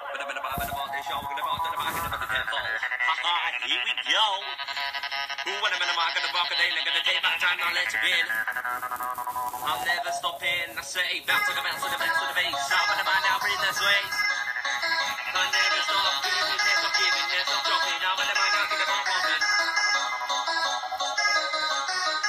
Here we go. Who when I'm in the market of rock a day, I'm gonna take my time, now let's begin. I'll never stop in, I say, bounce to the bounce to the bounce to the bass. Stop in the mind, now breathe this way.